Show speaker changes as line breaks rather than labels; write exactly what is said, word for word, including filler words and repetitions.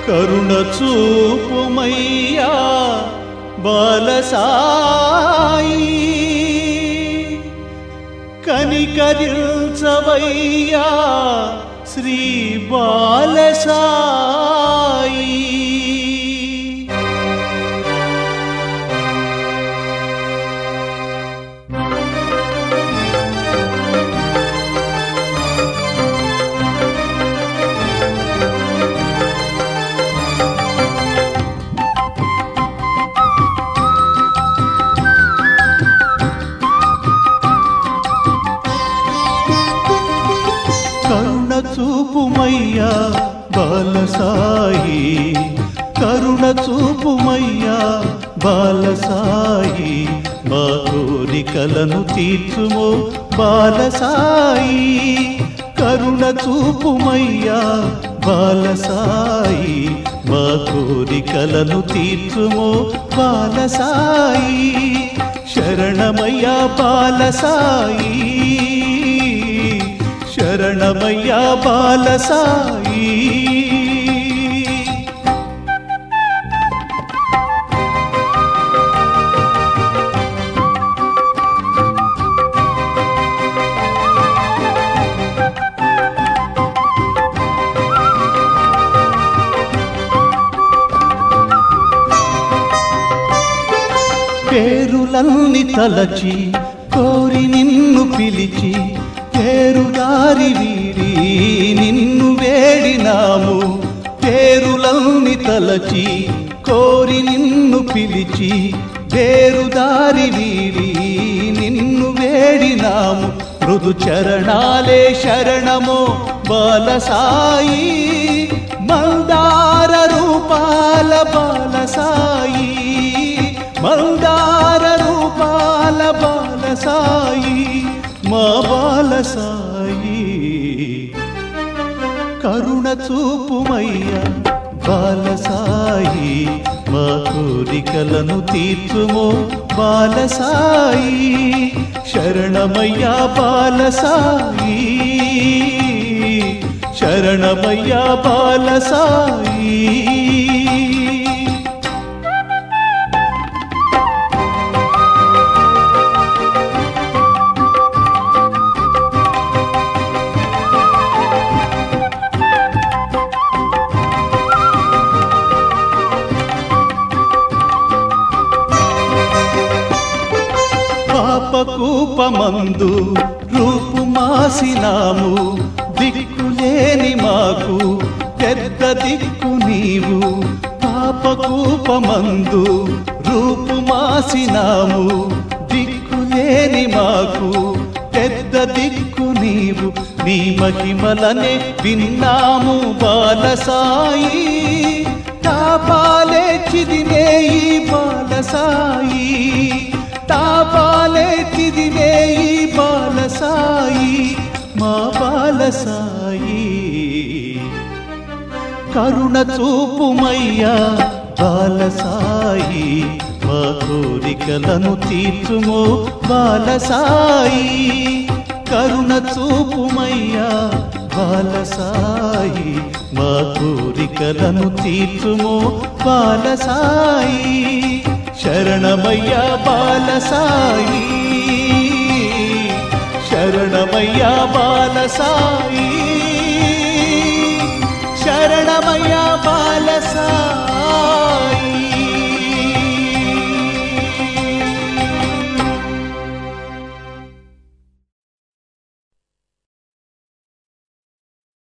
కరుణ చూపుమయ్యా బాలసాయి కనికరించవయ్యా శ్రీ బాలసాయి కరుణ చూపుమయ్యా బాలసాయి కరుణ చూపుమయ్యా బాలసాయి మా కోరికలను తీర్చుమో బాలసాయి కరుణ చూపుమయ్యా బాలసాయి మా కోరికలను తీర్చుమో బాలసాయి శరణమయ్యా బాలసాయి శరణమయ్యా బాలసాయి పేరులన్ని తలచి కోరి నిన్ను పిలిచి పేరుదారి వీడి నిన్ను వేడినాము పేరులన్ని తలచి కోరి నిన్ను పిలిచి పేరుదారి వీడి నిన్ను వేడినాము మృదు చరణాలే శరణమో బాలసాయి మందార రూపాల బాలసాయి మందార రూపాల బాలసాయి మా బాలసాయి కరుణ చూపుమయ్యా బాలసాయి మా కోరికలను తీర్చుమో బాలసాయి శరణమయ్యా బాలసాయి శరణమయ్యా బాలసాయి పాపకూపమందు రూపుమాసినాము దిక్కులేని మాకు పెద్ద దిక్కు నీవు పాపకూపమందు రూపుమాసినాము దిక్కులేని మాకు పెద్ద దిక్కు నీవు నీ మహిమలనే విన్నాము బాలసాయి తాపాలే చిదినే ఈ బాలసాయి తాపాలే చిదినే ఈ బాలసాయి మా బాలసాయి కరుణ చూపుమయ్యా బాలసాయి మా కోరికలను తీర్చుమో బాలసాయి కరుణ చూపుమయ్యా బాలసాయి మా కోరికలను తీర్చుమో బాలసాయి శరణమయ్యా బాలసాయి శరణమయ్యా బాలసాయి